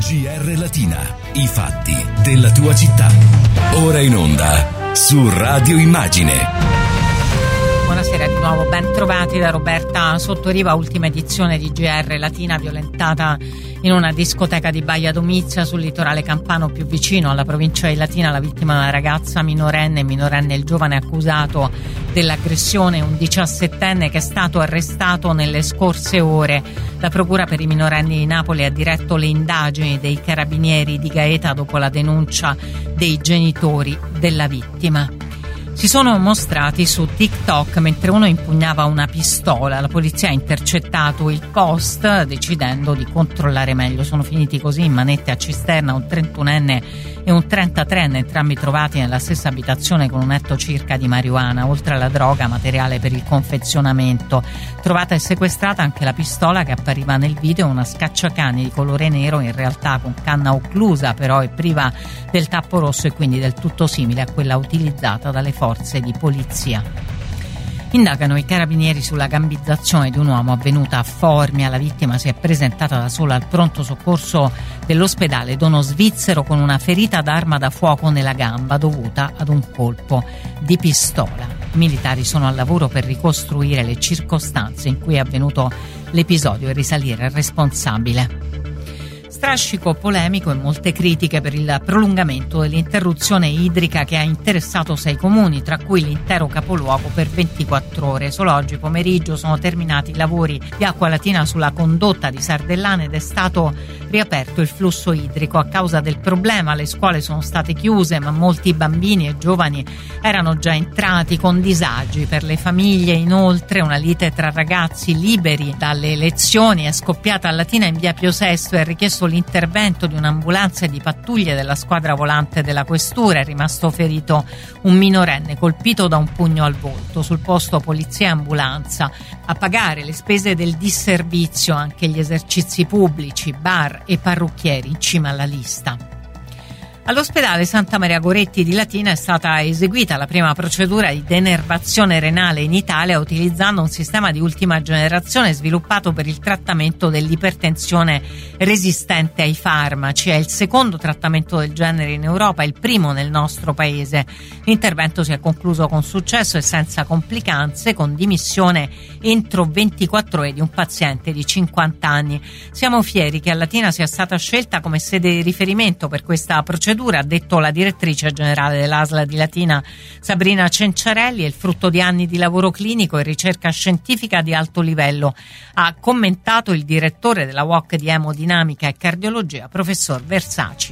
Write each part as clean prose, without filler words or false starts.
GR Latina, i fatti della tua città. Ora in onda su Radio Immagine. Buonasera di nuovo, ben trovati da Roberta Sottoriva. Ultima edizione di GR Latina, violentata in una discoteca di Baia Domizia sul litorale campano più vicino alla provincia di Latina. La vittima è una ragazza minorenne il giovane accusato dell'aggressione, un 17enne che è stato arrestato nelle scorse ore. La Procura per i minorenni di Napoli ha diretto le indagini dei carabinieri di Gaeta dopo la denuncia dei genitori della vittima. Si sono mostrati su TikTok mentre uno impugnava una pistola. La polizia ha intercettato il post decidendo di controllare meglio. Sono finiti così in manette a cisterna un 31enne e un 33enne, entrambi trovati nella stessa abitazione con un etto circa di marijuana. Oltre alla droga, materiale per il confezionamento. Trovata e sequestrata anche la pistola che appariva nel video, una scacciacani di colore nero, in realtà con canna occlusa, però è priva del tappo rosso e quindi del tutto simile a quella utilizzata dalle forze di polizia. Indagano i carabinieri sulla gambizzazione di un uomo avvenuta a Formia. La vittima si è presentata da sola al pronto soccorso dell'ospedale Dono Svizzero con una ferita d'arma da fuoco nella gamba dovuta ad un colpo di pistola. I militari sono al lavoro per ricostruire le circostanze in cui è avvenuto l'episodio e risalire al responsabile. Strascico polemico e molte critiche per il prolungamento dell'interruzione idrica che ha interessato 6 comuni, tra cui l'intero capoluogo, per 24 ore. Solo oggi pomeriggio sono terminati i lavori di acqua latina sulla condotta di Sardellana ed è stato riaperto il flusso idrico. A causa del problema le scuole sono state chiuse, ma molti bambini e giovani erano già entrati con disagi. Per le famiglie, inoltre, una lite tra ragazzi liberi dalle lezioni è scoppiata a Latina in via Pio VI e ha richiesto l'intervento di un'ambulanza e di pattuglie della squadra volante della questura. È rimasto ferito un minorenne colpito da un pugno al volto. Sul posto polizia e ambulanza. A pagare le spese del disservizio anche gli esercizi pubblici, bar e parrucchieri in cima alla lista. All'ospedale Santa Maria Goretti di Latina è stata eseguita la prima procedura di denervazione renale in Italia utilizzando un sistema di ultima generazione sviluppato per il trattamento dell'ipertensione resistente ai farmaci. È il secondo trattamento del genere in Europa, il primo nel nostro paese. L'intervento si è concluso con successo e senza complicanze, con dimissione entro 24 ore di un paziente di 50 anni. Siamo fieri che a Latina sia stata scelta come sede di riferimento per questa procedura, ha detto la direttrice generale dell'ASL di Latina Sabrina Cenciarelli. È il frutto di anni di lavoro clinico e ricerca scientifica di alto livello, ha commentato il direttore della UOC di emodinamica e cardiologia, professor Versaci.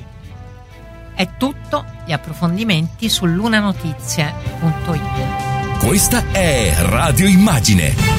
È tutto, gli approfondimenti su lunanotizie.it. Questa è Radio Immagine.